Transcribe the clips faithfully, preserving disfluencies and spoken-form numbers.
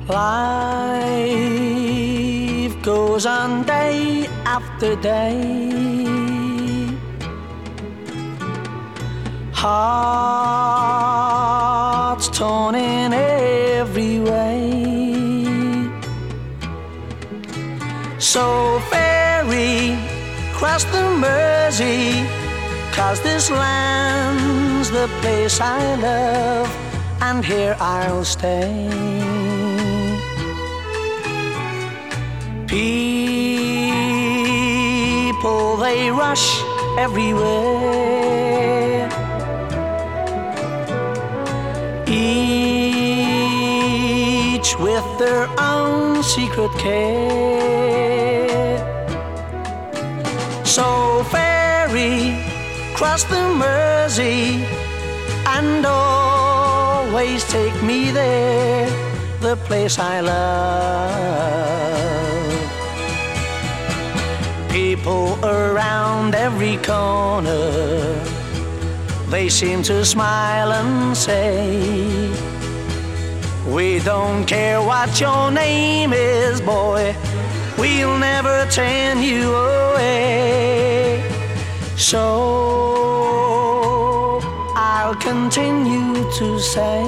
Life goes on day after day. Hearts torn in every way. So ferry cross the Mersey, 'cause this land's the place I love, and here I'll stay. People, they rush everywhere, each with their own secret care. So ferry cross the Mersey and always take me there, the place I love. People around every corner, they seem to smile and say, we don't care what your name is, boy, we'll never turn you away. So I'll continue to say,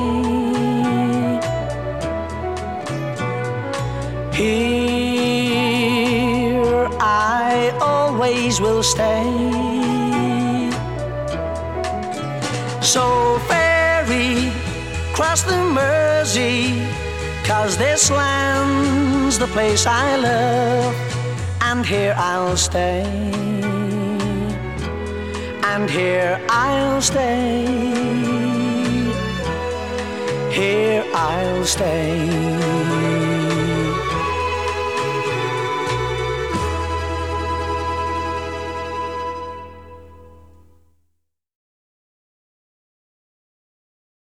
here I always will stay. So ferry cross the Mersey, 'cause this land's the place I love, and here I'll stay, and here I'll stay, here I'll stay.